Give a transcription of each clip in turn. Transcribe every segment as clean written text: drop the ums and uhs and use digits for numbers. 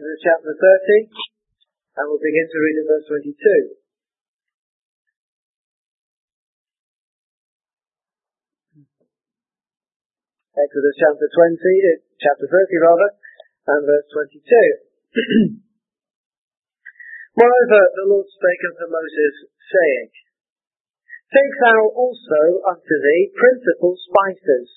Exodus chapter 30, and we'll begin to read at verse 22. Exodus chapter 30 and verse 22. Moreover, the Lord spake unto Moses, saying, Take thou also unto thee principal spices,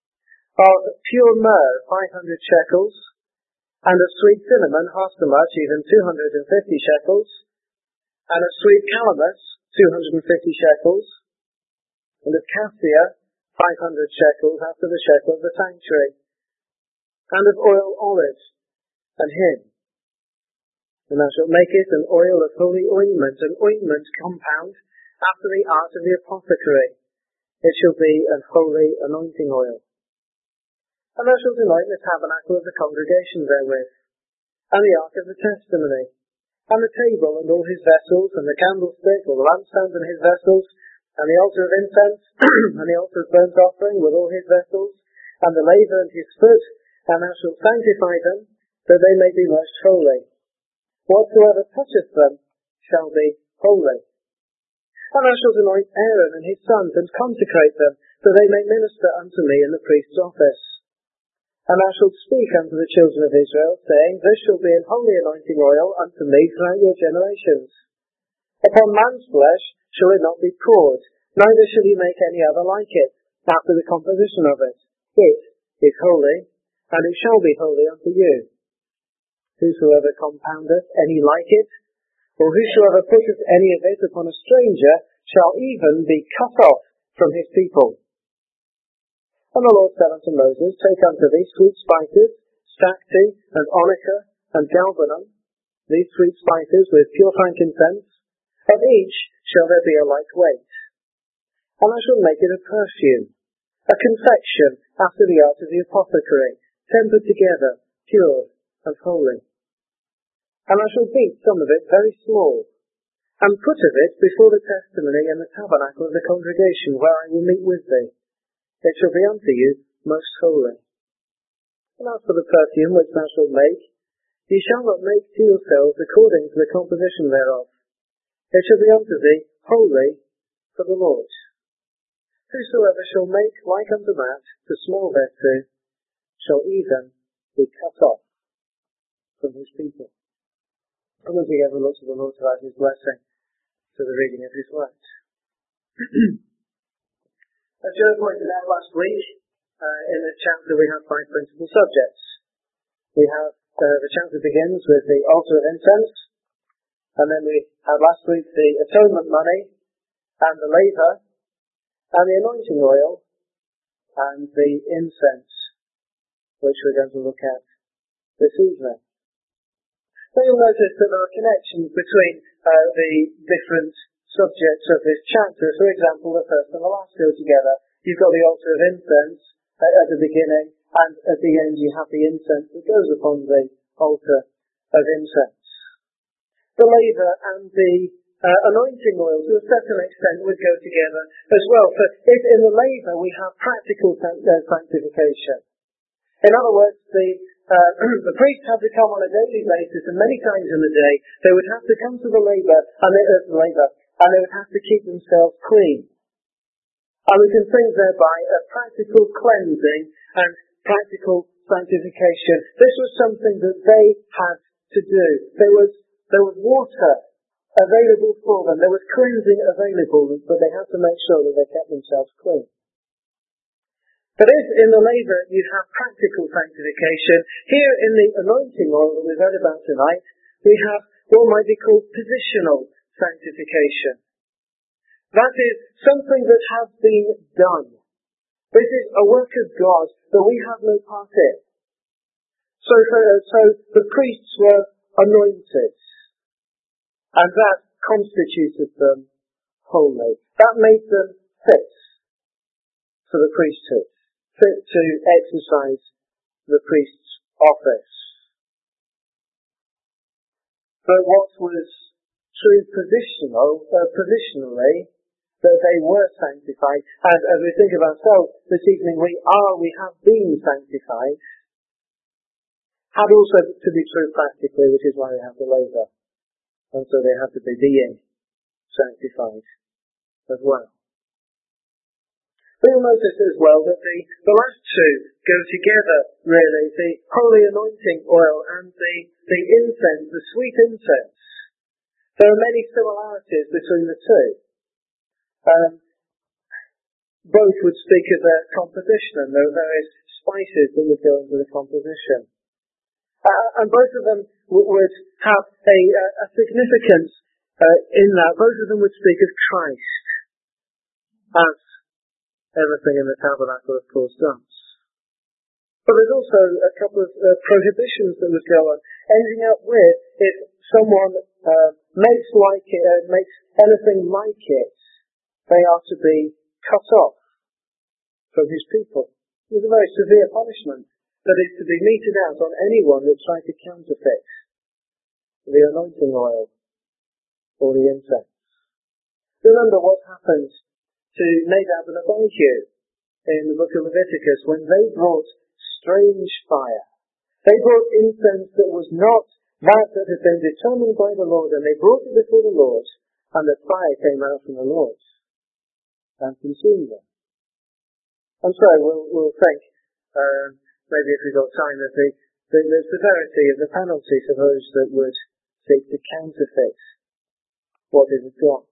of pure myrrh 500 shekels, and of sweet cinnamon half so much, even 250 shekels, and of sweet calamus 250 shekels, and of cassia 500 shekels after the shekel of the sanctuary, and of olive, and hin. And thou shalt make it an oil of holy ointment, an ointment compound after the art of the apothecary. It shall be an holy anointing oil. And thou shalt anoint the tabernacle of the congregation therewith, and the ark of the testimony, and the table and all his vessels, and the candlestick, or the lampstand and his vessels, and the altar of incense, and the altar of burnt offering with all his vessels, and the laver and his foot, and thou shalt sanctify them, that they may be most holy. Whatsoever toucheth them shall be holy. And thou shalt anoint Aaron and his sons, and consecrate them, that they may minister unto me in the priest's office. And thou shalt speak unto the children of Israel, saying, This shall be an holy anointing oil unto me throughout your generations. Upon man's flesh shall it not be poured, neither shall ye make any other like it, after the composition of it. It is holy, and it shall be holy unto you. Whosoever compoundeth any like it, or whosoever putteth any of it upon a stranger, shall even be cut off from his people. And the Lord said unto Moses, Take unto thee sweet spices, stacte, and onycha, and galbanum, these sweet spices with pure frankincense. Of each shall there be a like weight. And I shall make it a perfume, a confection after the art of the apothecary, tempered together, pure and holy. And I shall beat some of it very small, and put of it before the testimony and the tabernacle of the congregation, where I will meet with thee. It shall be unto you most holy. And as for the perfume which thou shalt make, ye shall not make to yourselves according to the composition thereof. It shall be unto thee holy for the Lord. Whosoever shall make like unto that, to smell thereto, shall even be cut off from his people. And as we ever look to the Lord to add his blessing to the reading of his word. As Joe pointed out last week, in this chapter we have 5 principal subjects. We have, the chapter begins with the altar of incense, and then we had last week the atonement money, and the laver, and the anointing oil, and the incense, which we're going to look at this evening. So you'll notice that there are connections between the different subjects of this chapter. For example, the first and the last go together. You've got the altar of incense at the beginning, and at the end you have the incense that goes upon the altar of incense. The laver and the anointing oil, to a certain extent, would go together as well. For if in the laver we have practical sanctification. In other words, the priests had to come on a daily basis, and many times in the day they would have to come to the laver, and they would have to keep themselves clean. And we can think thereby of practical cleansing and practical sanctification. This was something that they had to do. There was water available for them. There was cleansing available, but they had to make sure that they kept themselves clean. But if in the laver you have practical sanctification, here in the anointing oil that we've read about tonight, we have what might be called positional sanctification. That is something that has been done. This is a work of God that we have no part in. So the priests were anointed, and that constituted them holy. That made them fit for the priesthood, fit to exercise the priest's office. But what was true positionally, that they were sanctified, and as we think of ourselves this evening, we have been sanctified. had also to be true practically, which is why they have to labour. And so they have to be being sanctified as well. But you'll notice as well that the last two go together, really. The holy anointing oil and the incense, the sweet incense. There are many similarities between the two. Both would speak of their composition, and there are various spices that would go into the composition. And both of them would have a significance in that. Both of them would speak of Christ, as everything in the tabernacle, of course, does. But there's also a couple of prohibitions that would go on, ending up with, if someone makes anything like it, they are to be cut off from his people. There's a very severe punishment that is to be meted out on anyone that tries to counterfeit the anointing oil or the incense. Remember what happened to Nadab and Abihu in the book of Leviticus when they brought strange fire. They brought incense that was not that had been determined by the Lord, and they brought it before the Lord, and the fire came out from the Lord and consumed them. And so we'll think, maybe if we've got time, that the severity of the penalty for those that would seek to counterfeit what is of God.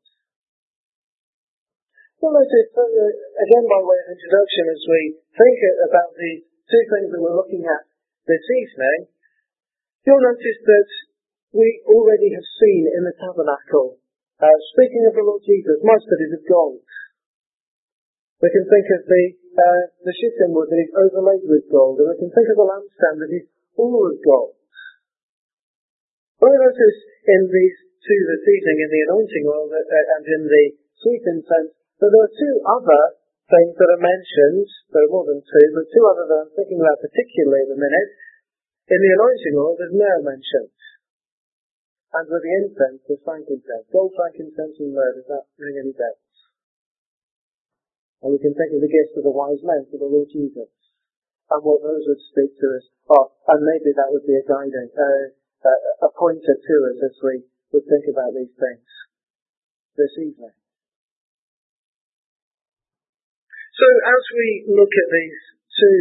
You'll notice, again by way of introduction, as we think about the two things that we're looking at this evening, you'll notice that we already have seen in the tabernacle, speaking of the Lord Jesus, much that is of gold. We can think of the shittim wood that is overlaid with gold, and we can think of the lampstand that is all of gold. But we notice in these two this evening, in the anointing oil and in the sweet incense, that there are two other things that are mentioned. There are more than two, but two other that I'm thinking about particularly in a minute. In the anointing oil, there's myrrh mentioned. And with the incense, there's frankincense. Gold, frankincense, and myrrh. Does that ring any bells? And we can think of the gifts of the wise men to the Lord Jesus, and what those would speak to us of. And maybe that would be a guiding, a pointer to us as we would think about these things this evening. So as we look at these two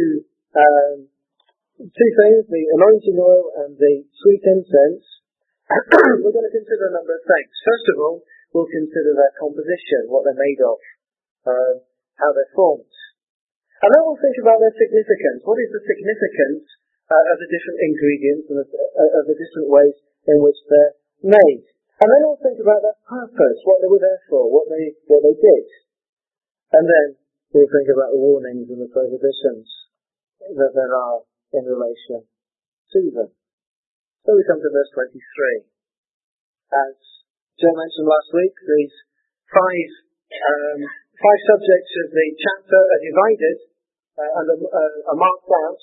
things, the anointing oil and the sweet incense, we're going to consider a number of things. First of all, we'll consider their composition, what they're made of, how they're formed. And then we'll think about their significance. What is the significance of the different ingredients and of the different ways in which they're made? And then we'll think about their purpose, what they were there for, what they did. And then we'll think about the warnings and the prohibitions that there are in relation to them. So we come to verse 23. As Joe mentioned last week, these five subjects of the chapter are divided and are marked out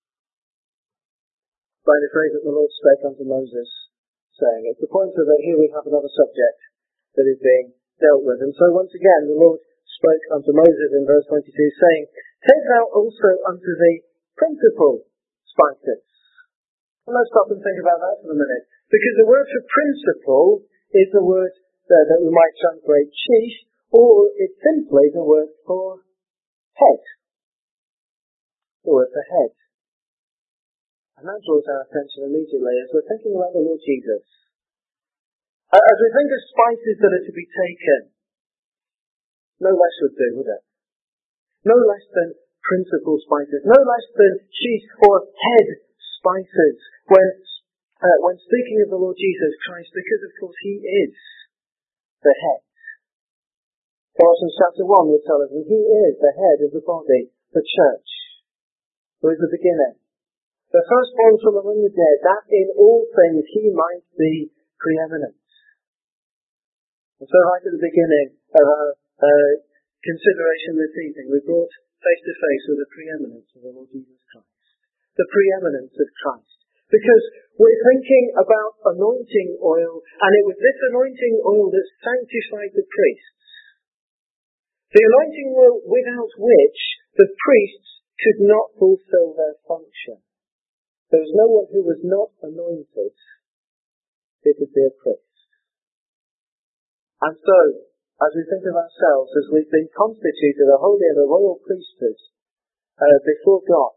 by the phrase that the Lord spake unto Moses, saying. It's the point that here we have another subject that is being dealt with. And so once again, the Lord spoke unto Moses in verse 22, saying, Take thou also unto thee principal spices. And let's stop and think about that for a minute. Because the word for principal is the word that we might translate chief, or it's simply the word for head. The word for head. And that draws our attention immediately as we're thinking about the Lord Jesus. As we think of spices that are to be taken, no less would do, would it? No less than principal spices, no less than chief or head spices when speaking of the Lord Jesus Christ, because of course he is the head. Colossians chapter 1 would tell us that he is the head of the body, the church, who is the beginning, the firstborn from among the dead, that in all things he might be preeminent. And so right at the beginning of our consideration this evening, we brought face to face with the preeminence of the Lord Jesus Christ. The preeminence of Christ. Because we're thinking about anointing oil, and it was this anointing oil that sanctified the priests. The anointing oil without which the priests could not fulfill their function. There was no one who was not anointed who could be a priest. And so, as we think of ourselves, as we've been constituted a holy and a royal priesthood before God,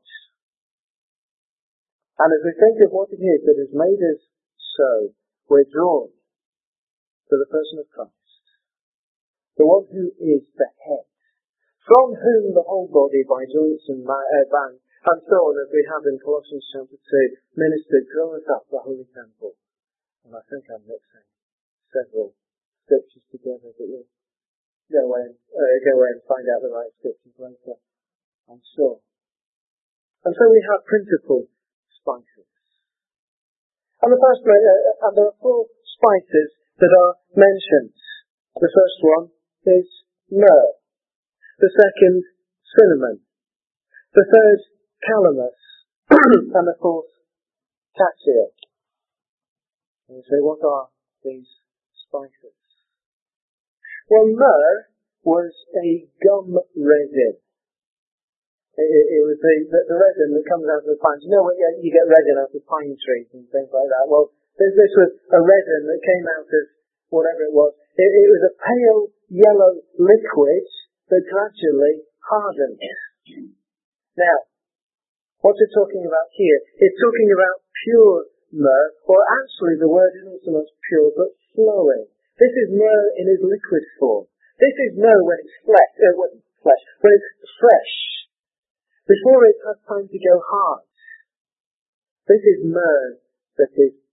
and as we think of what it is that has made us so, we're drawn to the person of Christ, the one who is the head, from whom the whole body, by joints and bands, and so on, as we have in Colossians chapter 2, ministered, groweth up the holy temple. And I think I'm mixing several scriptures together, but you'll go away and find out the right scriptures later, I'm sure. And so we have principal spices. And there are 4 spices that are mentioned. The first one is myrrh. The second, cinnamon. The third, calamus. And the fourth, cassia. And you say, what are these spices? Well, myrrh was a gum resin. It was the resin that comes out of the pines. You know, you get resin out of pine trees and things like that. Well, this was a resin that came out of whatever it was. It was a pale yellow liquid that gradually hardened. Now, what's it talking about here? It's talking about pure myrrh, or actually the word isn't so much pure, but flowing. This is myrrh in its liquid form. This is myrrh when it's when it's fresh. Before it has time to go hard. This is myrrh that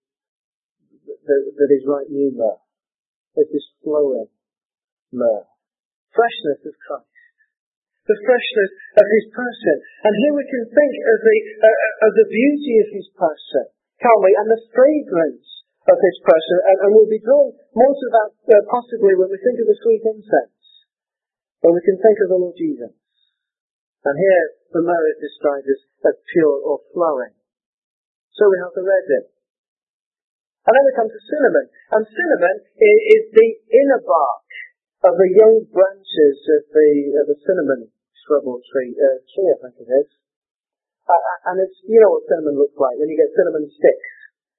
is like new myrrh. This is flowing myrrh. Freshness of Christ. The freshness of his person. And here we can think of the beauty of his person, can't we? And the fragrance of his person. And we'll be drawn more to that possibly when we think of the sweet incense. When we can think of the Lord Jesus. And here the myrrh is described as pure or flowing. So we have the resin. And then we come to cinnamon. And cinnamon is the inner bark of the young branches of the cinnamon shrub or tree, I think it is. And it's, you know what cinnamon looks like when you get cinnamon sticks.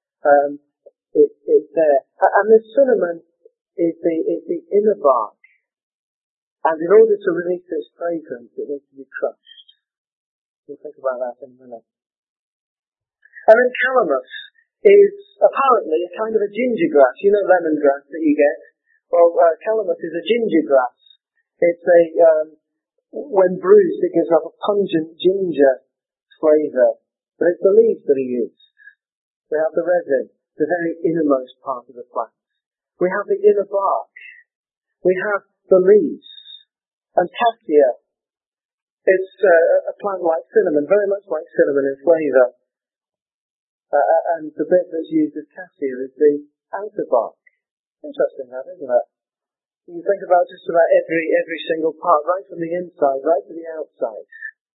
It's there. And the cinnamon is the inner bark. And in order to release its fragrance, it needs to be crushed. We'll think about that in a minute. And then calamus is apparently a kind of a ginger grass. You know lemongrass that you get? Well, calamus is a ginger grass. It's when bruised, it gives off a pungent ginger flavour. But it's the leaves that are used. We have the resin, the very innermost part of the plant. We have the inner bark. We have the leaves. And cassia, it's a plant like cinnamon, very much like cinnamon in flavour. And the bit that's used as cassia is the outer bark. Interesting that, isn't it? You think about just about every single part, right from the inside, right to the outside.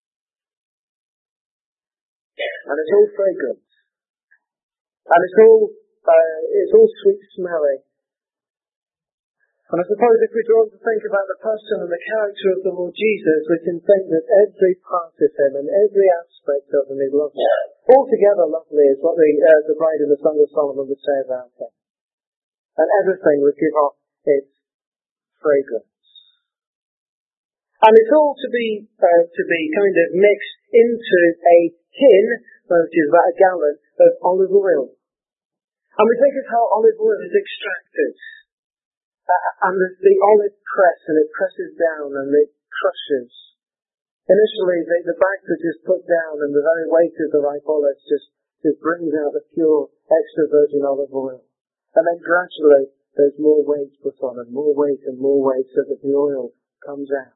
And it's all fragrant. And it's all sweet smelling. And I suppose if we're drawn to think about the person and the character of the Lord Jesus, we can think that every part of him and every aspect of him is lovely. Altogether lovely is what the bride in the Song of Solomon would say about him. And everything would give off its fragrance. And it's all to be kind of mixed into a tin, which is about a gallon, of olive oil. And we think of how olive oil is extracted. And the olive press, and it presses down and it crushes. Initially, the bags are just put down and the very weight of the ripe olives just brings out the pure, extra virgin olive oil. And then gradually, there's more weight put on and more weight so that the oil comes out.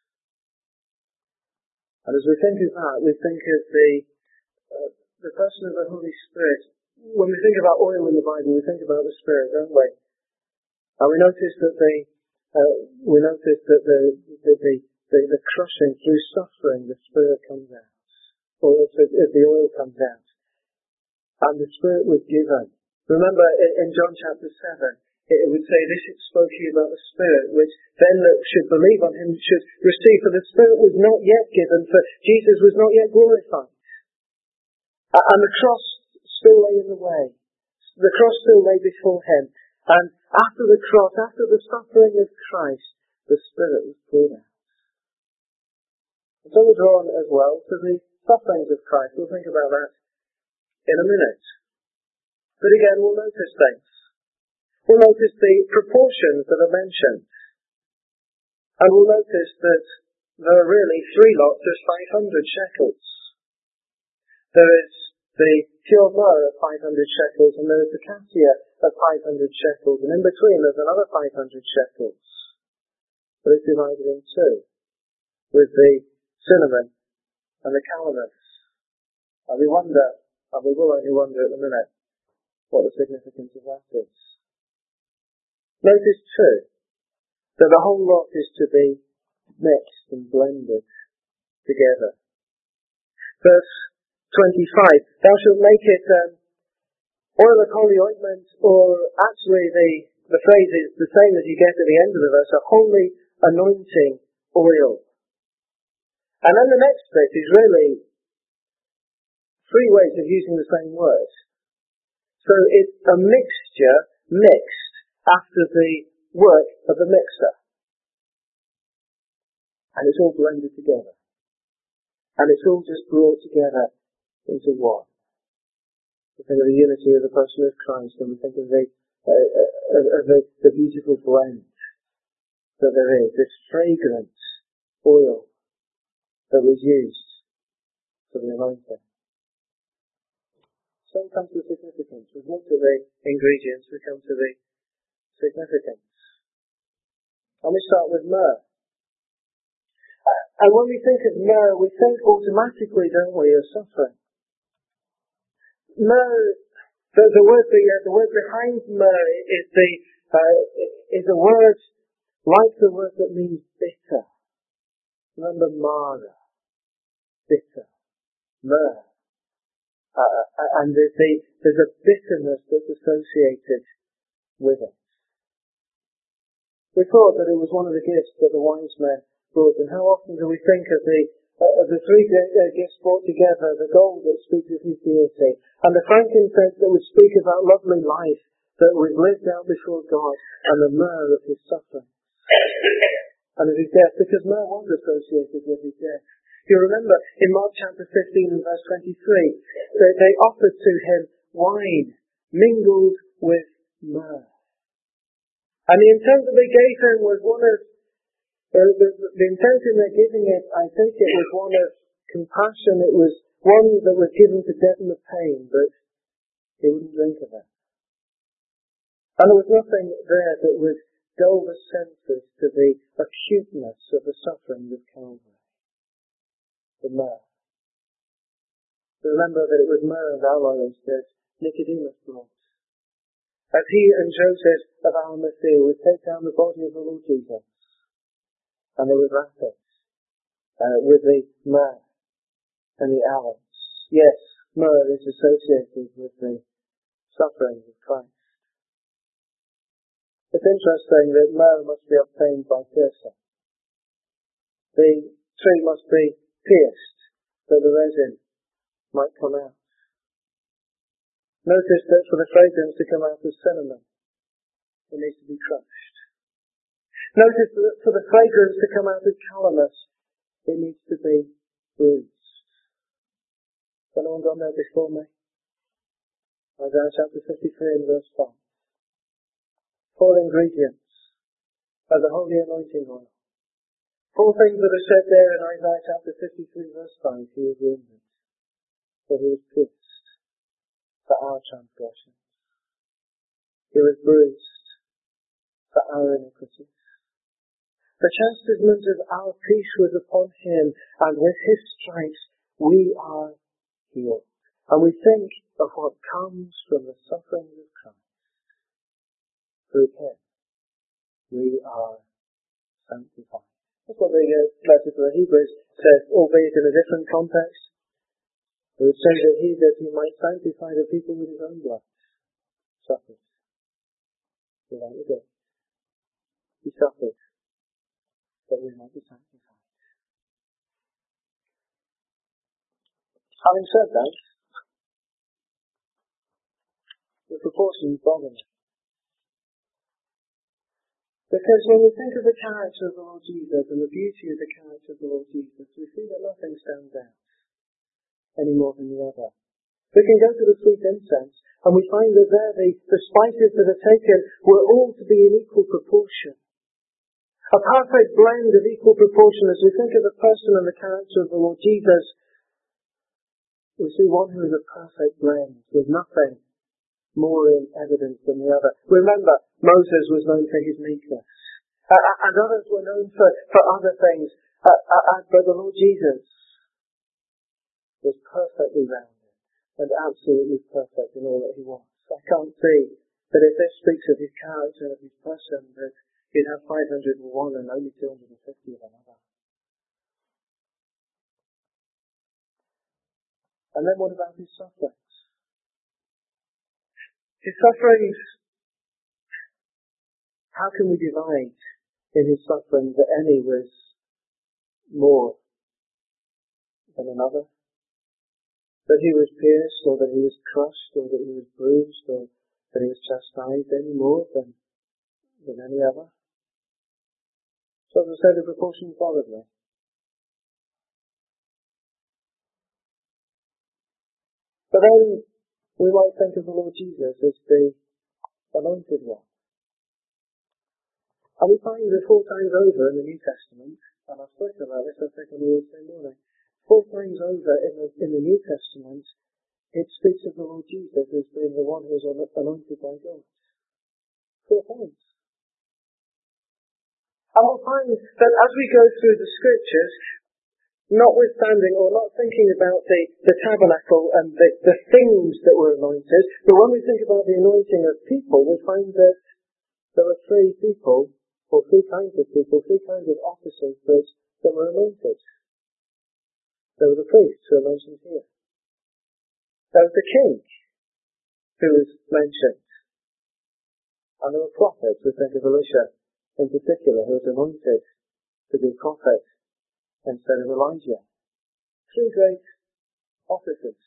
And as we think of that, we think of the person of the Holy Spirit. When we think about oil in the Bible, we think about the Spirit, don't we? And we notice that the crushing through suffering, the Spirit comes out, or if the oil comes out, and the Spirit was given. Remember, in John chapter 7, it would say this is spoken about the Spirit, which then that should believe on him should receive. For the Spirit was not yet given, for Jesus was not yet glorified. And the cross still lay in the way. The cross still lay before him. And after the cross, after the suffering of Christ, the Spirit was poured out. And so we're drawn as well to the sufferings of Christ. We'll think about that in a minute. But again, we'll notice things. We'll notice the proportions that are mentioned. And we'll notice that there are really 3 lots of 500 shekels. There is the pure myrrh of 500 shekels, and there is the cassia of 500 shekels, and in between there's another 500 shekels. But it's divided in 2, with the cinnamon and the calamus. And we wonder, and we will only wonder at the minute, what the significance of that is. Notice too, that the whole lot is to be mixed and blended together. Verse 25, thou shalt make it oil of holy ointment, or actually the phrase is the same as you get at the end of the verse, a holy anointing oil. And then the next bit is really 3 ways of using the same word. So it's a mixture mixed after the work of the mixer. And it's all blended together. And it's all just brought together into one. We think of the unity of the person of Christ, and we think of the beautiful blend that there is, this fragrant oil that was used for the anointing. So we come to the significance. We've looked at the ingredients, we come to the significance. And we start with myrrh. And when we think of myrrh, we think automatically, don't we, of suffering. Myrrh, the word behind myrrh is a word like the word that means bitter. Remember Mara, bitter, myrrh. And there's a bitterness that's associated with it. We thought that it was one of the gifts that the wise men brought, and how often do we think of the 3 gifts brought together, the gold that speaks of his deity, and the frankincense that would speak of that lovely life that was lived out before God, and the myrrh of his suffering, and of his death, because myrrh was associated with his death. You remember in Mark chapter 15 and verse 23, they offered to him wine mingled with myrrh. And the intent that they gave him was one of, the intent in their giving it, I think it was one of compassion. It was one that was given to deaden the pain, but he wouldn't drink of it. And there was nothing there that would dull the senses to the acuteness of the suffering of Calvary. The myrrh. Remember that it was myrrh and aloes that Nicodemus brought. As he and Joseph of Arimathea would take down the body of the Lord Jesus, and they would wrap it with the myrrh and the aloes. Yes, myrrh is associated with the suffering of Christ. It's interesting that myrrh must be obtained by piercing. The tree must be pierced so the resin might come out. Notice that for the fragrance to come out of cinnamon, it needs to be crushed. Notice that for the fragrance to come out of calamus, it needs to be bruised. Has anyone gone there before me? Isaiah chapter 53 and verse 5. 4 ingredients of the holy anointing oil. 4 things that are said there in Isaiah chapter 53 verse 5. He was wounded, for he was pierced for our transgressions. He was bruised for our iniquities. The chastisement of our peace was upon him, and with his stripes we are healed. And we think of what comes from the suffering of Christ. Through him we are sanctified. That's what the letter to the Hebrews says, albeit in a different context. It would say that he might sanctify the people with his own blood, suffered without a death. He suffered that we might be sanctified. Having said that, the proportions bother me. Because when we think of the character of the Lord Jesus and the beauty of the character of the Lord Jesus, we see that nothing stands out any more than the other. We can go to the sweet incense and we find that there the spices that are taken were all to be in equal proportion. A perfect blend of equal proportion. As we think of the person and the character of the Lord Jesus, we see one who is a perfect blend with nothing more in evidence than the other. Remember, Moses was known for his meekness, and others were known for other things, but the Lord Jesus was perfectly rounded and absolutely perfect in all that he was. I can't see that if this speaks of his character and his person, that he'd have 501 and only 250 of another. And then what about his sufferings? His sufferings, how can we divide in his sufferings that any was more than another? That he was pierced, or that he was crushed, or that he was bruised, or that he was chastised any more than any other? So as I said, the proportion bothered me. But then we might think of the Lord Jesus as the anointed one. And we find that 4 times over in the New Testament, and I've spoken about this, I think, on the Lord's Day morning, 4 times over in the New Testament, it speaks of the Lord Jesus as being the one who was anointed by God. 4 times. And we'll find that as we go through the Scriptures, notwithstanding or not thinking about the tabernacle and the things that were anointed, but when we think about the anointing of people, we find that there are 3 people, or 3 kinds of people, 3 kinds of officers that were anointed. There were the priests who are mentioned here. There was the king who was mentioned. And there were prophets, we think of Elisha in particular, who was anointed to be prophet instead of Elijah. 3 great officers.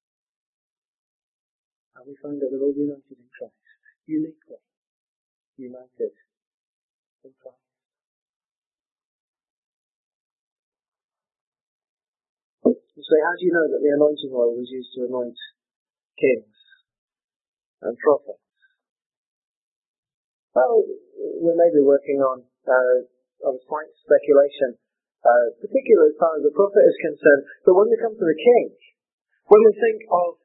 And we find that they're all united in Christ. Uniquely united in Christ. You say, how do you know that the anointing oil was used to anoint kings and prophets? Well, we may be working on slight speculation, particularly as far as the prophet is concerned. But when we come to the king, when we think of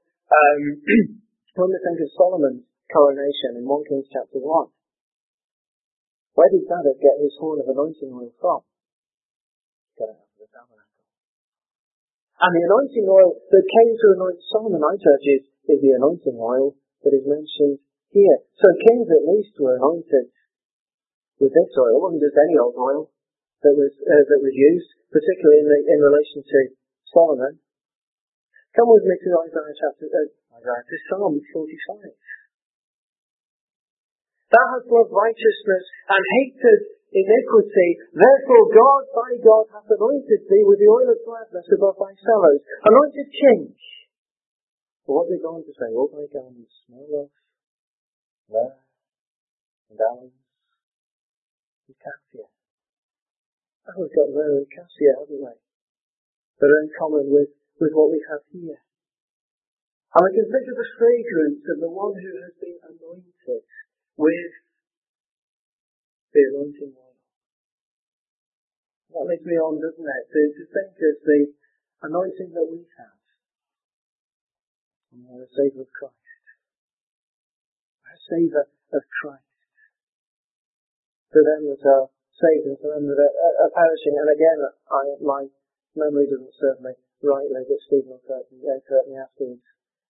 Solomon's coronation in 1 Kings chapter 1, where did David get his horn of anointing oil from? He got it out of the tabernacle. And the anointing oil that came to anoint Solomon, I judge, is the anointing oil that is mentioned here. So kings at least were anointed with this oil. It wasn't just any old oil that was used, particularly in relation to Solomon. Come with me to to Psalm 45. Thou hast loved righteousness and hated iniquity. Therefore God, thy God, hath anointed thee with the oil of gladness above thy fellows. Anointed king. But what they go on to say, all thy garments smell of myrrh and aloes and cassia. Oh, we've got myrrh and cassia, haven't we? That are in common with what we have here. And I can think of the fragrance of the one who has been anointed with the anointing oil. That leads me on, doesn't it, to think of the anointing that we have. And we're a savour of Christ. We're a savour of Christ. To them that are saved and to them that are perishing. And again, my memory doesn't serve me rightly, but Stephen will correct me afterwards.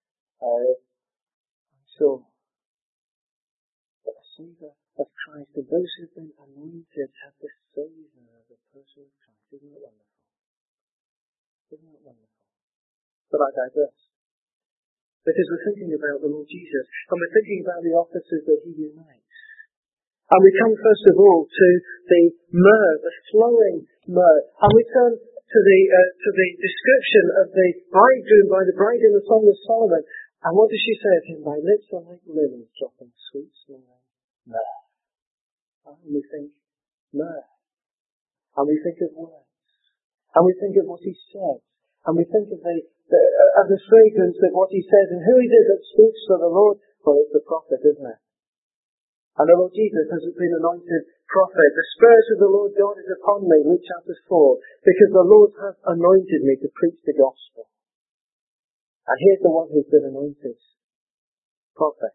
I'm sure. But a savour of Christ, and those who have been anointed have the savour of the person of Christ. Isn't that wonderful? Isn't that wonderful? But I digress. Because we're thinking about the Lord Jesus, and we're thinking about the offices that he unites. And we come first of all to the myrrh, the flowing myrrh, and we turn to the description of the bridegroom by the bride in the Song of Solomon. And what does she say of him? Thy lips are like lilies dropping sweet smelling myrrh. And we think myrrh. And we think of words. And we think of what he said. And we think of the fragrance of what he says and who it is that speaks for the Lord. Well, it's the prophet, isn't it? And the Lord Jesus has been anointed prophet. The Spirit of the Lord God is upon me, Luke chapter 4, because the Lord has anointed me to preach the gospel. And here's the one who's been anointed prophet.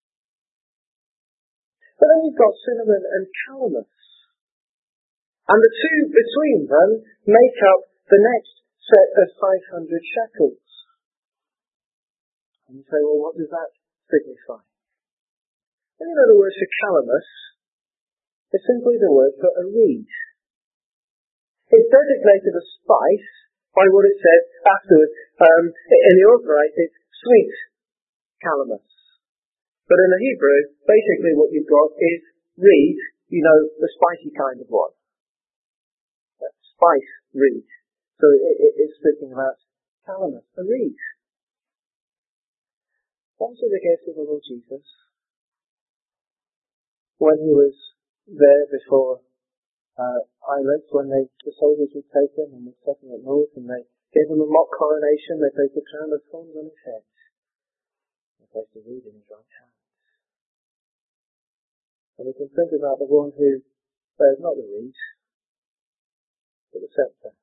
But then you've got cinnamon and calamus. And the two between them make up the next set of 500 shekels. And you say, well, what does that signify? And you know the word for calamus is simply the word for a reed. It's designated a spice by what it says afterwards. In the Authorized, it's sweet calamus. But in the Hebrew, basically what you've got is reed, you know, the spicy kind of one. Spice reed. So it's speaking about calamus, a reed. What was the case of the Lord Jesus? When he was there before Pilate, when the soldiers were taken and were set him at north and they gave him a mock coronation, they placed a crown of thorns on his head. They placed a reed in his right hand. And we can think about the one who bears not the reed, but the scepter.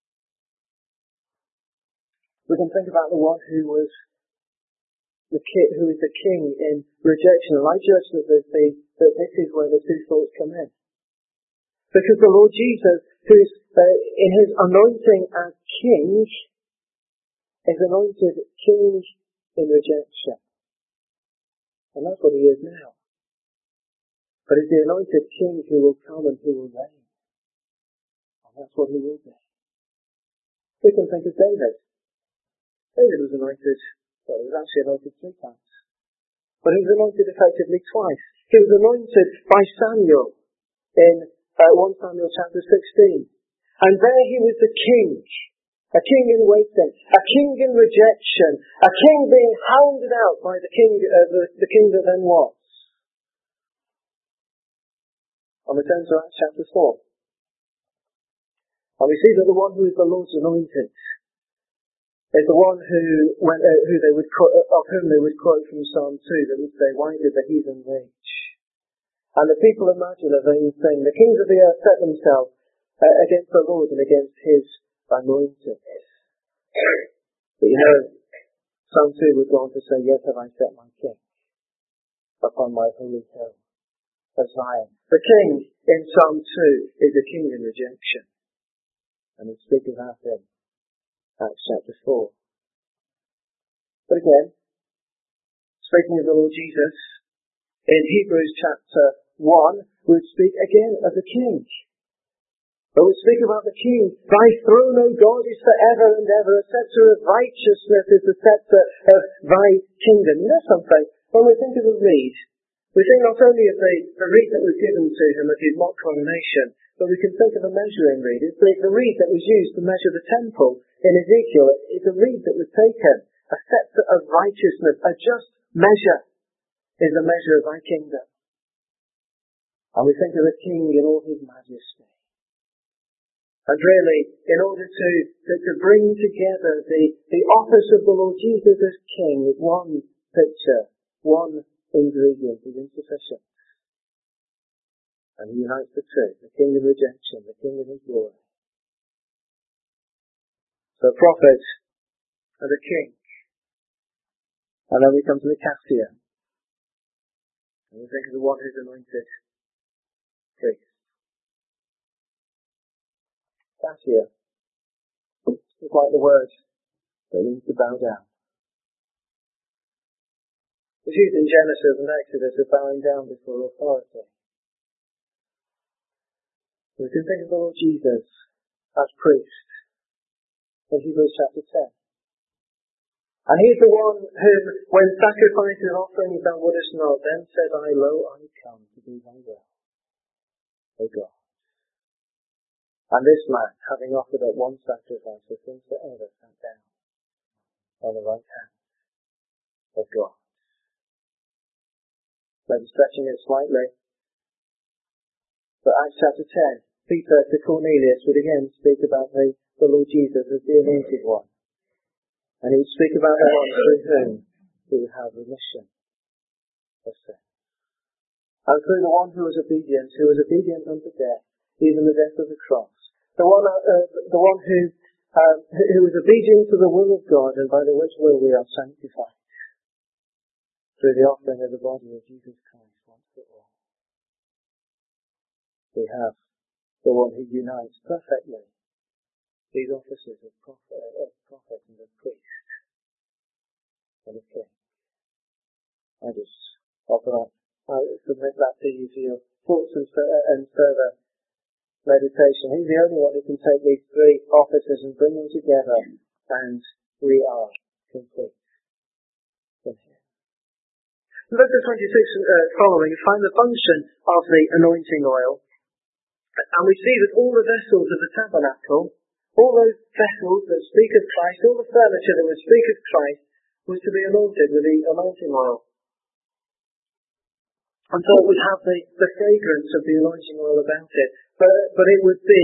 We can think about the one who was who is the king in rejection. And I judge that this is where the two thoughts come in. Because the Lord Jesus, who's in his anointing as king, is anointed king in rejection. And that's what he is now. But he's the anointed king who will come and who will reign. And that's what he will be. We can think of David. David was anointed, well, he was actually anointed 3 times. But he was anointed effectively twice. He was anointed by Samuel in 1 Samuel chapter 16. And there he was the king. A king in waiting. A king in rejection. A king being hounded out by the king that then was. And we turn to Acts chapter 4. And we see that the one who is the Lord's anointed is the one of whom they would quote from Psalm 2, that would say, why did the heathen rage? And the people imagine that they would sing, the kings of the earth set themselves against the Lord and against his anointed. But you know, Psalm 2 would go on to say, yes, have I set my king upon my holy hill of Zion. The king in Psalm 2 is a king in rejection. And we speak about him. Acts chapter 4. But again, speaking of the Lord Jesus, in Hebrews chapter 1, we would speak again of the king. But we speak about the king. Thy throne, O God, is forever and ever. A scepter of righteousness is the scepter of thy kingdom. You know something? When we think of a reed, we think not only of the reed that was given to him at his mock coronation, but we can think of a measuring reed. It's the reed that was used to measure the temple in Ezekiel. It's a reed that was taken. A scepter of righteousness, a just measure, is the measure of thy kingdom. And we think of the king in all his majesty. And really, in order to bring together the office of the Lord Jesus as king with one picture, one ingredient is insufficient. And he unites the two, the king of rejection, the king of his glory. So prophet and the king. And then we come to the Cassia. And we think of the one who's anointed priest. Cassia is like the word that means to bow down. It's used in Genesis and Exodus of bowing down before authority. We can think of the Lord Jesus as priest in Hebrews chapter 10. And he's the one whom, when sacrifice and offering thou wouldest not, then said I, lo, I come to do thy will, O God. And this man, having offered up one sacrifice for sins forever, sat down on the right hand of God. Maybe stretching it slightly. But Acts chapter 10, Peter to Cornelius would again speak about the Lord Jesus as the anointed one. And he would speak about the one through whom he would have remission of sin. And through the one who was obedient unto death, even the death of the cross. The one who was obedient to the will of God, and by the which will we are sanctified through the offering of the body of Jesus Christ once for all. We have the one who unites perfectly these offices of prophet and of priest and of king. I just submit that to you for your thoughts and further meditation. He's the only one who can take these three offices and bring them together, and we are complete in him. In verses 26 following, you find the function of the anointing oil. And we see that all the vessels of the tabernacle, all those vessels that speak of Christ, all the furniture that would speak of Christ, was to be anointed with the anointing oil. And so it would have the fragrance of the anointing oil about it. But it would be,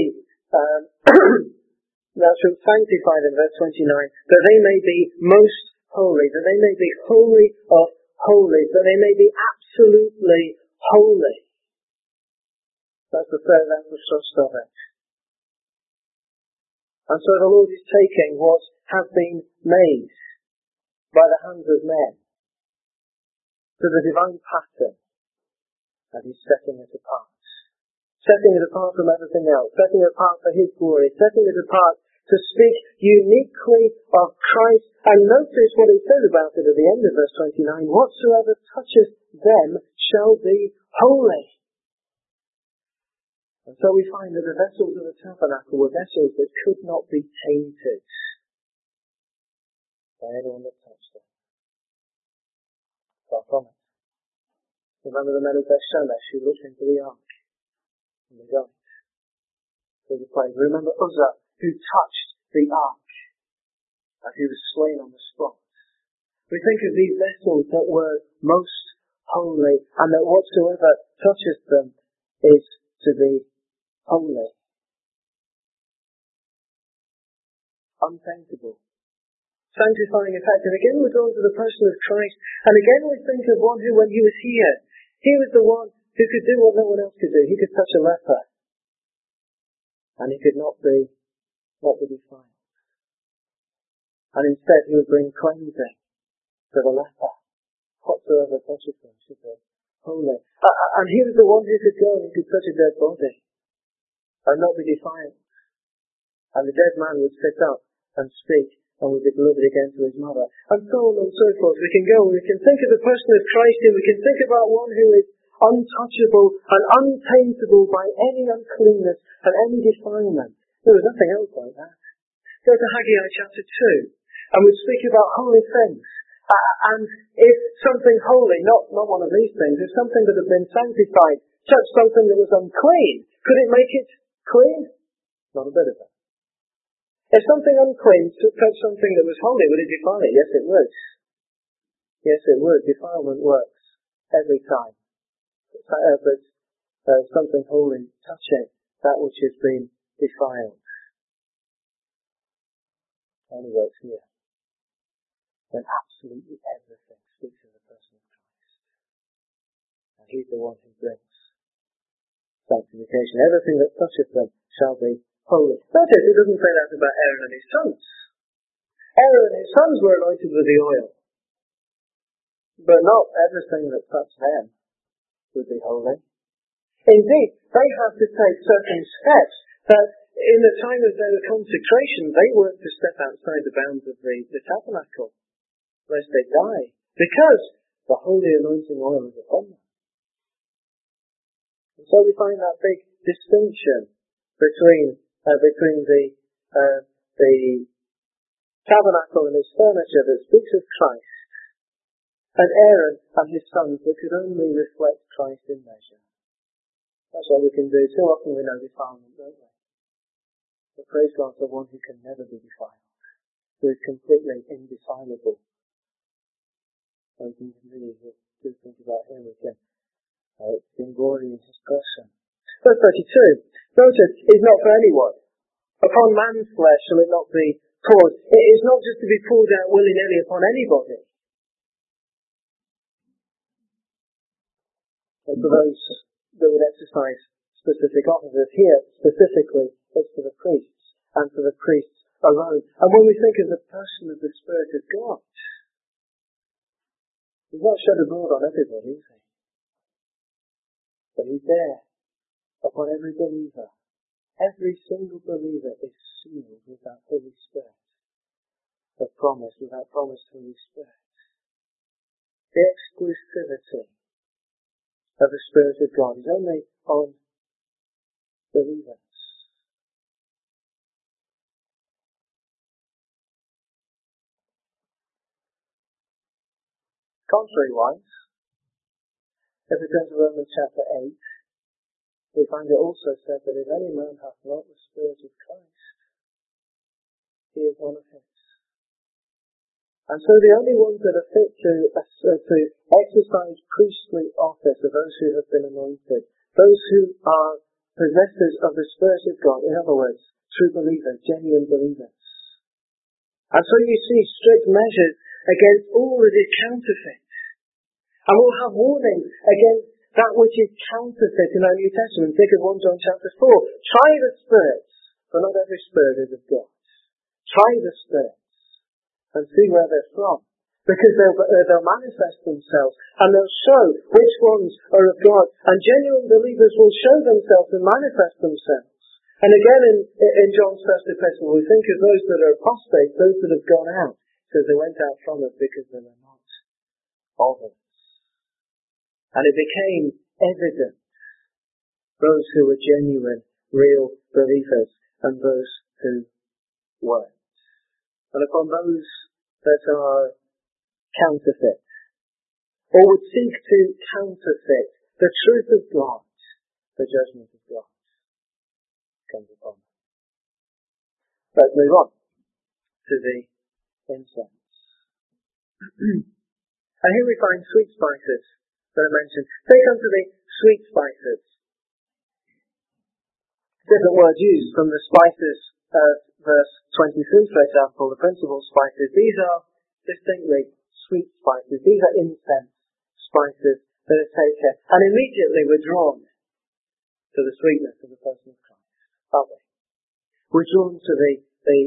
that's sanctified in verse 29, that they may be most holy, that they may be holy of holies, that they may be absolutely holy. That's the thrust of it. And so the Lord is taking what has been made by the hands of men to the divine pattern, and he's setting it apart. Setting it apart from everything else, setting it apart for his glory, setting it apart to speak uniquely of Christ. And notice what he says about it at the end of verse 29, whatsoever touches them shall be holy. And so we find that the vessels of the tabernacle were vessels that could not be tainted by anyone that touched them. Far from it. Remember the men of Beth-Shemesh who looked into the ark and they died through the plague. Remember Uzzah who touched the ark and he was slain on the spot. We think of these vessels that were most holy, and that whatsoever touches them is to be holy, untaintable, sanctifying effect. And again we're drawn to the person of Christ, and again we think of one who, when he was here, he was the one who could do what no one else could do. He could touch a leper, and he could not be defiled. And instead he would bring cleansing to the leper. Whatsoever touches him should be holy. And he was the one who could go and he could touch a dead body and not be defiled. And the dead man would sit up and speak and would be delivered again to his mother. And so on and so forth. We can go, we can think of the person of Christ and we can think about one who is untouchable and untaintable by any uncleanness and any defilement. There was nothing else like that. Go to Haggai chapter 2 and we speak about holy things. And if something holy, not one of these things, if something that had been sanctified touched something that was unclean, could it make it clean? Not a bit of it. If something unclean touched something that was holy, would it defile it? Yes, it would. Yes, it would. Defilement works every time. But something holy touching that which has been defiled only works here. Then absolutely everything speaks of the person of Christ. And he's the one who brings sanctification. Everything that touches them shall be holy. Notice it doesn't say that about Aaron and his sons. Aaron and his sons were anointed with the oil. But not everything that touched them would be holy. Indeed, they had to take certain steps that in the time of their consecration, they weren't to step outside the bounds of the tabernacle, lest they die, because the holy anointing oil is upon them. And so we find that big distinction between the tabernacle and its furniture that speaks of Christ, and Aaron and his sons that could only reflect Christ in measure. That's what we can do. Too often we know defilement, don't we? But praise God for one who can never be defiled, who is completely indefilable. we can continue to think about him again. In glory in his person. Verse 32. Notice, is not for anyone. Upon man's flesh shall it not be poured. It is not just to be poured out willy-nilly upon anybody. And for those that would exercise specific offices, here specifically it's for the priests, and for the priests alone. And when we think of the person of the Spirit of God, he's not shed abroad on everybody, is he? But he's there upon every believer. Every single believer is sealed with that Holy Spirit. The promise, with that promised Holy Spirit. The exclusivity of the Spirit of God is only on believers. Contrary-wise, if we turn to Romans chapter 8, we find it also said that if any man hath not the Spirit of Christ, he is one of his. And so the only ones that are fit to exercise priestly office are those who have been anointed, those who are possessors of the Spirit of God, in other words, true believers, genuine believers. And so you see strict measures against all that is counterfeit. And we'll have warnings against that which is counterfeit in our New Testament. Think of 1 John chapter 4. Try the spirits, for not every spirit is of God. Try the spirits and see where they're from. Because they'll manifest themselves and they'll show which ones are of God. And genuine believers will show themselves and manifest themselves. And again in John's first epistle, we think of those that are apostates, those that have gone out. So they went out from us because they were not of us. And it became evident those who were genuine, real believers and those who weren't. And upon those that are counterfeit, or would seek to counterfeit the truth of God, the judgment of God comes upon them. Let's move on to the incense. And here we find sweet spices that are mentioned. Take unto the sweet spices. Different word used from the spices of verse 23, for example, the principal spices. These are distinctly sweet spices. These are incense spices that are taken and immediately we're drawn to the sweetness of the person of Christ, aren't we? We're drawn to the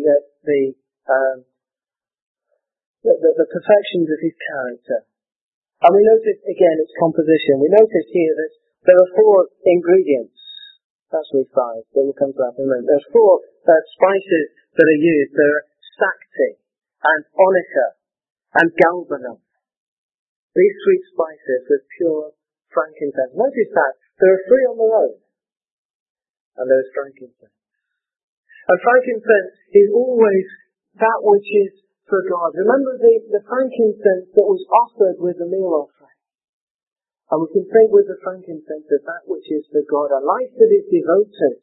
perfections of his character. And we notice again its composition. We notice here that there are 4 ingredients. Actually 5, but we'll come to that in a moment. There's 4 spices that are used. There are sakti and onycha and galbanum. These sweet spices with pure frankincense. Notice that there are 3 on their own. And there is frankincense. And frankincense is always that which is for God. Remember the frankincense that was offered with the meal offering. And we can think with the frankincense of that which is for God, a life that is devoted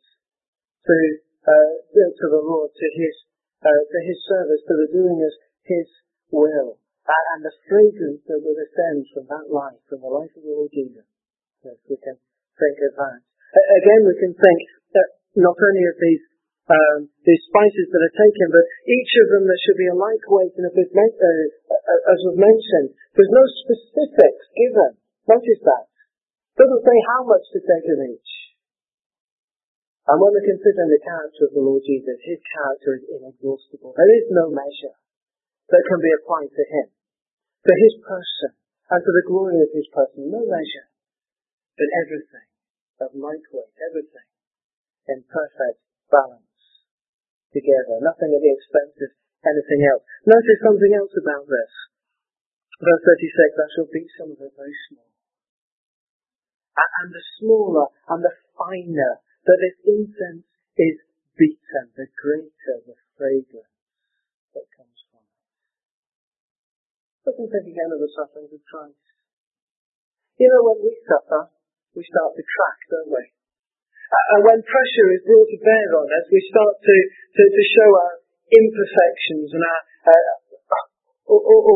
to the Lord, to his service, to the doing of his will, and the fragrance that would ascend from that life, from the life of the Lord Jesus. Yes, we can think of that. Again, we can think that not only of these spices that are taken, but each of them there should be a like weight, and as was mentioned, there's no specifics given. Notice that. It doesn't say how much to take of each. And when we're considering the character of the Lord Jesus, his character is inexhaustible. There is no measure that can be applied to him, to his person, and to the glory of his person. No measure, but everything of like weight, everything in perfect balance together. Nothing at the expense of anything else. Notice something else about this. Verse 36, I shall beat some of it very small. And the smaller and the finer that this incense is beaten, the greater the fragrance that comes from it. Look and think again of the sufferings of Christ. You know, when we suffer, we start to crack, don't we? And when pressure is brought to bear on us, we start to show our imperfections and all the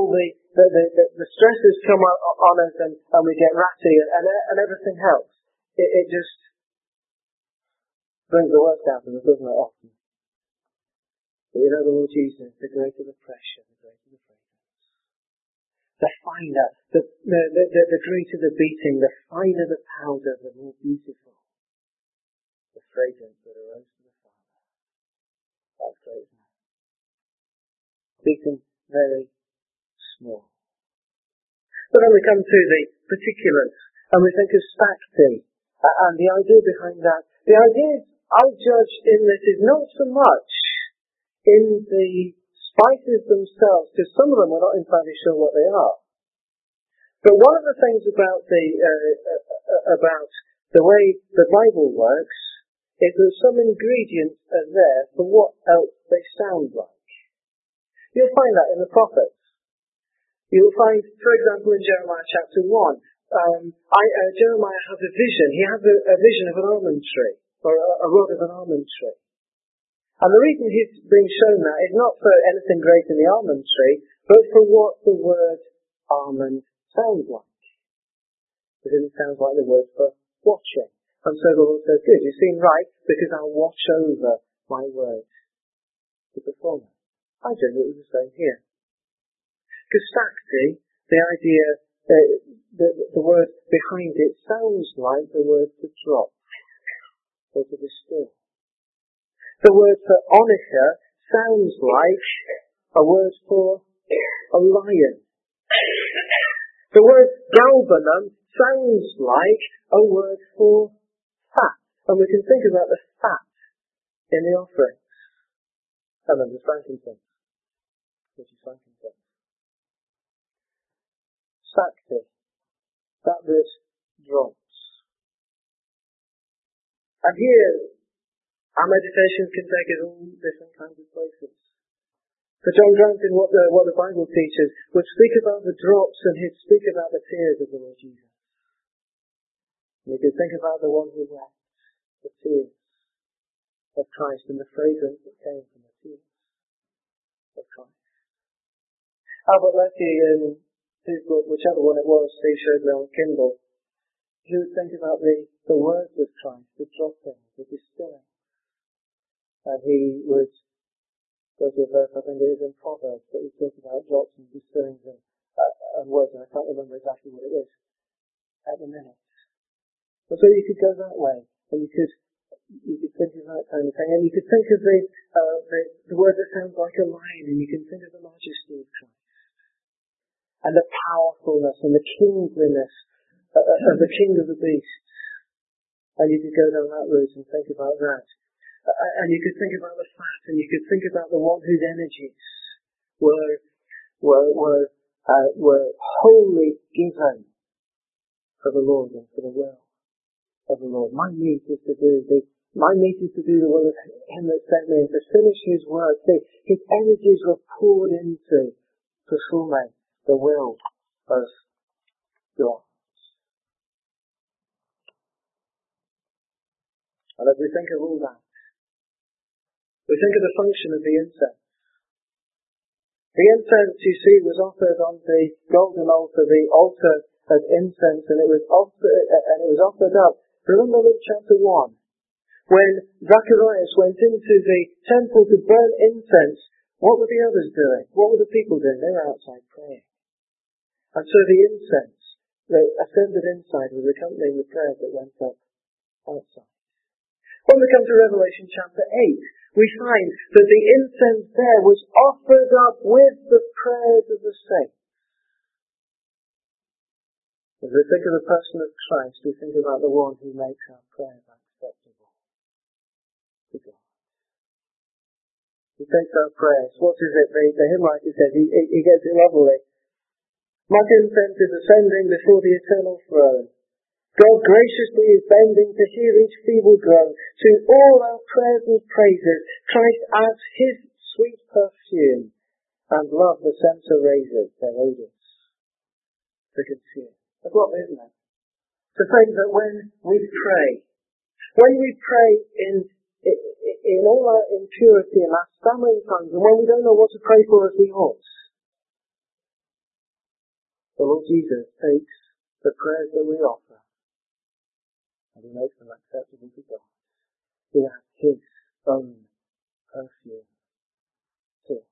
the stresses come on us and we get ratty and everything helps. It just brings the worst out of us, doesn't it, often? But you know the Lord Jesus, the greater the pressure, the greater the fragrance. The finer, the greater the beating, the finer the powder, the more beautiful the fragrance that arose to the Father. That's great, isn't it? Beating very small. But then we come to the particulars, and we think of sakti, and the idea behind that. The idea, I judge in this, is not so much in the spices themselves, because some of them we're not entirely sure what they are. But one of the things about the way the Bible works is that some ingredients are there for what else they sound like. You'll find that in the prophets. You'll find, for example, in Jeremiah chapter 1, Jeremiah has a vision. He has a vision of an almond tree, or a rod of an almond tree. And the reason he's being shown that is not for anything great in the almond tree, but for what the word almond sounds like. Because it sounds like the word for watching. And so the Lord says, good, you've seen right, because I'll watch over my word to perform it. I judge it was the same here. Because sakti, the idea, the word behind it sounds like the word to drop or to distill. The word for onycha sounds like a word for a lion. The word galbanum sounds like a word for fat. And we can think about the fat in the offering. And then the frankincense, which is frankincense. Sakti, that that drops. And here, our meditations can take us all different kinds of places. So John Granton, what the Bible teaches, would speak about the drops and he'd speak about the tears of the Lord Jesus. And you could think about the one who wept, the tears of Christ and the fragrance that came from the tears of Christ. Albert Leckie, in his book, whichever one it was, he showed me on Kindle, he would think about the words of Christ, the dropping, the distilling. And he would go to a verse, I think it is in Proverbs, that he talks about drops and distillings and words, and I can't remember exactly what it is at the minute. But so you could go that way, and you could think of that kind of thing, and you could think of the word that sounds like a lion, and you can think of the majesty of Christ, and the powerfulness and the kingliness of the king of the beasts. And you could go down that route and think about that. And you could think about the fat, and you could think about the one whose energies were wholly given for the Lord and for the will of the Lord. My meat is to do the will of him that sent me, and to finish his work. His energies were poured into performing the will of God. And as we think of all that, we think of the function of the incense. The incense, you see, was offered on the golden altar, the altar of incense, and it was offered up. Remember Luke chapter 1, when Zacharias went into the temple to burn incense, what were the others doing? What were the people doing? They were outside praying. And so the incense that ascended inside was accompanying the prayers that went up outside. When we come to Revelation chapter 8, we find that the incense there was offered up with the prayers of the saints. As we think of the person of Christ, we think about the one who makes our prayers acceptable to God. He takes our prayers. What is it? The hymn writer says, he gets it lovely. Much incense is ascending before the eternal throne. God graciously is bending to hear each feeble groan. To all our prayers and praises, Christ adds his sweet perfume, and love the censer raises their odours to consume. That's what, isn't it? To think that when we pray in all our impurity and our stammering tongues, and when we don't know what to pray for as we ought, The Lord Jesus takes the prayers that we offer and He makes them acceptable to God. He adds His own perfume to it.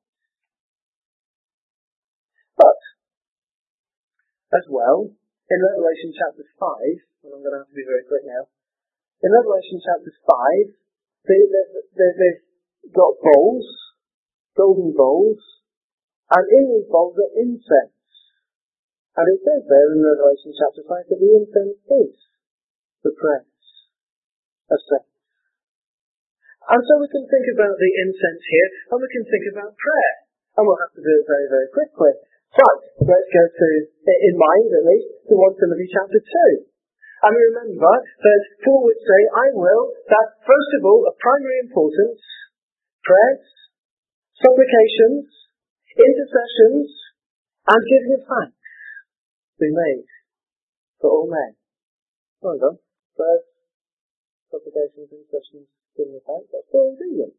But, as well, in Revelation chapter 5, and I'm going to have to be very quick now, in Revelation chapter 5, they've got bowls, golden bowls, and in these bowls are incense. And it says there in Revelation chapter 5 that the incense is the prayers of saints. And so we can think about the incense here, and we can think about prayer. And we'll have to do it very, very quickly. But let's go to, in mind at least, to 1 Timothy chapter 2. And remember that Paul would say, I will, that first of all, of primary importance, prayers, supplications, intercessions, and giving of thanks be made for all men. Well done. Prayers, supplications, intercessions, giving of thanks. That's 4 ingredients.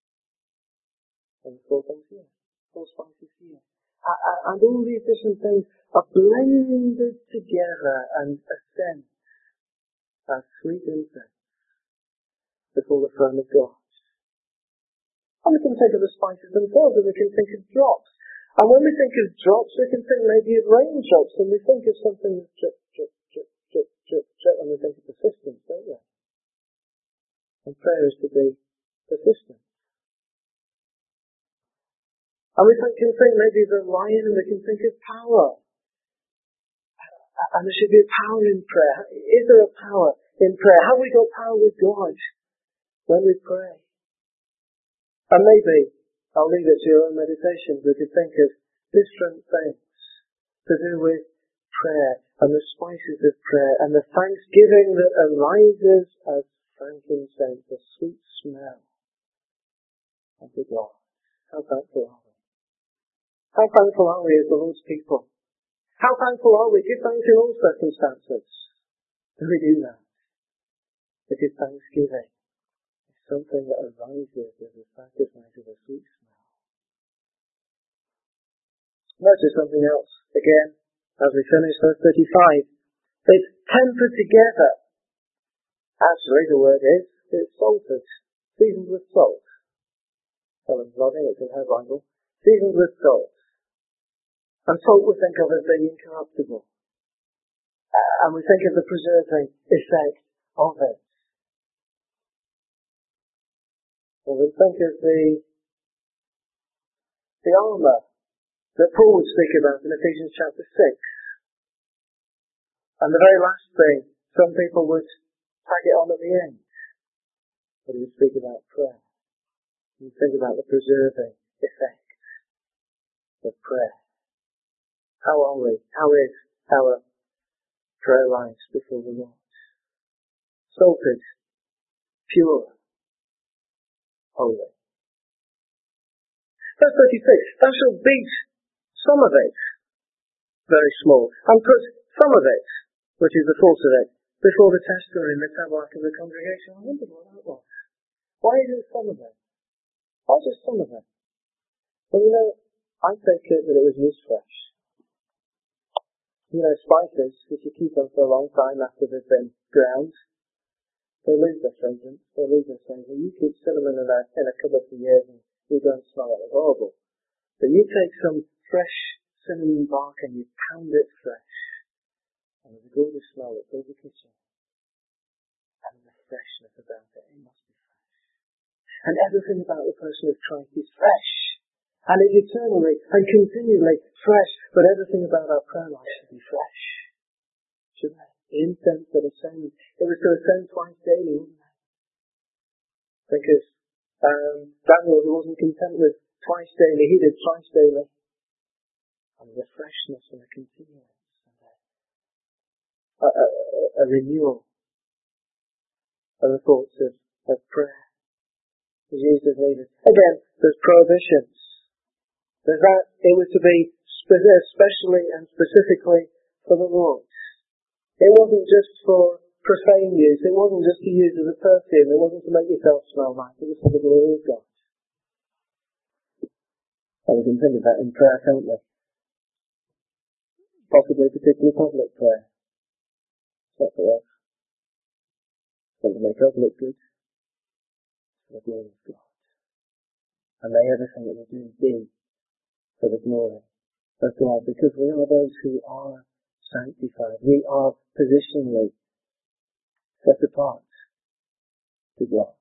And 4 things here. 4 spices here. And all these different things are blended together and ascend as sweet incense before the throne of God. And we can think of the spices themselves, and we can think of drops. And when we think of drops, we can think maybe of raindrops, and we think of something that's drip, drip, drip, drip, drip, drip, and we think of persistence, don't we? And prayer is to be persistent. And we can think maybe of a lion, and we can think of power. And there should be a power in prayer. Is there a power in prayer? Have we got power with God when we pray? And maybe, I'll leave it to your own meditations, we could think of different things to do with prayer and the spices of prayer and the thanksgiving that arises as frankincense, a sweet smell unto God. How thankful are we? How thankful are we as the Lord's people? How thankful are we? Give thanks in all circumstances. Do we do that? Because thanksgiving is something that arises as a sacrifice of a sweet smell. Notice something else, again, as we finish verse 35. It's tempered together. Actually, the word is, it's salted, seasoned with salt. Helen's nodding, it's in her Bible. Seasoned with salt. And salt we think of as being incorruptible. And we think of the preserving effect of it. And we think of the armour that Paul would speak about in Ephesians chapter 6. And the very last thing, some people would tag it on at the end. But he would speak about prayer. He would think about the preserving effect of prayer. How are we? How is our prayer life before the Lord? Salted, pure, holy. Verse 36, thou shalt beat some of it, very small, and put some of it, which is the force of it, before the tester in the tabernacle of the congregation. I wonder what that was. Why is it some of it? Why just some of it? Well, I take it that it was used fresh. Spices, which you keep them for a long time after they've been ground, they lose their fragrance, they lose their savour. You keep cinnamon in a cupboard for years and you don't smell it. It's horrible. But you take some fresh cinnamon bark and you pound it fresh, and there's a gorgeous smell that fills the kitchen. And the freshness about it must be fresh. And everything about the person of Christ is fresh. And it's eternally and continually fresh, but everything about our prayer life should be fresh. Should it? The incense that ascends, it was to ascend twice daily, wasn't it? Because Daniel, who wasn't content with twice daily, he did twice daily. And the freshness and the continuance, and a renewal of the thoughts of prayer is used as needed. Again, there's prohibitions. There's that it was to be especially and specifically for the Lord. It wasn't just for profane use. It wasn't just to use as a perfume. It wasn't to make yourself smell nice. It was for the glory of God. And we can think of that in prayer, can't we? Possibly particularly public prayer. Not for us. Not to make us look good. For the glory of God. And may everything that we do be for the glory of God, because we are those who are sanctified. We are positionally set apart to God.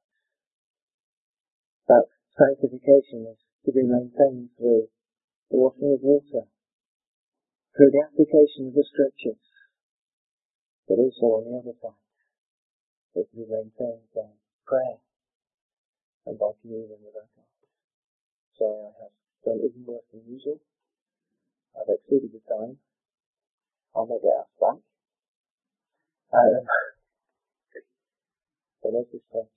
That sanctification is to be maintained through the washing of water, through the application of the Scriptures, but also on the other side, it to be maintained by prayer and by communion with our God. Sorry, I have done even worse than usual. I've exceeded the time. I'll make it out back. So let's just pray.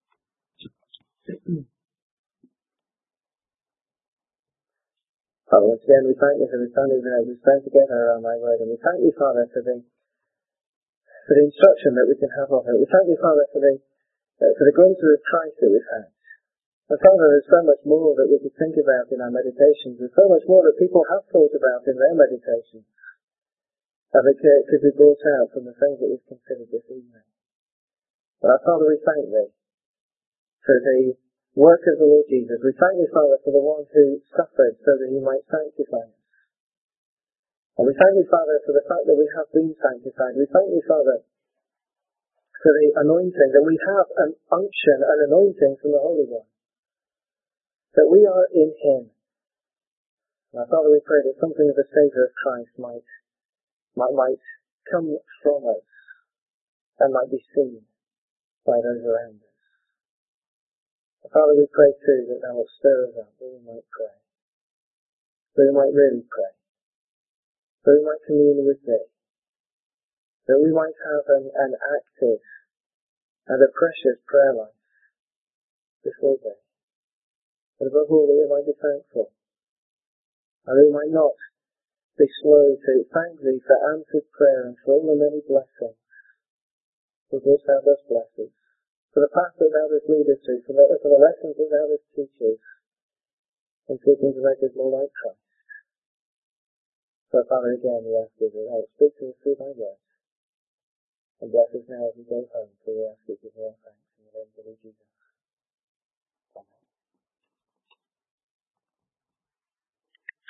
Father, once again, we thank you for the time we've been able to spend together around thy word, and we thank you, Father, for the instruction that we can have of it. We thank you, Father, for the glimpses of Christ that we've had. And Father, there's so much more that we could think about in our meditations. There's so much more that people have thought about in their meditations. And that could be brought out from the things that we've considered this evening. But Father, we thank thee for the work of the Lord Jesus. We thank you, Father, for the one who suffered so that he might sanctify us. And we thank you, Father, for the fact that we have been sanctified. We thank you, Father, for the anointing, that we have an unction, an anointing from the Holy One. That we are in him. Now, Father, we pray that something of the savour of Christ might come from us and might be seen by those around us. Father, we pray too that thou wilt stir us up, that we might pray, that we might really pray, that we might commune with thee, that we might have an active and a precious prayer life before thee, and above all that we might be thankful, and that we might not be slow to thank thee for answered prayer and for all the many blessings with which thou dost bless us. For the path that thou dost lead us to, for the lessons that thou dost teach us, and seeking to make us more like Christ. So, Father, again, we ask you that thou speak to us through thy word, and bless us now as we go home, for we ask you to give our thanks in the name of Jesus.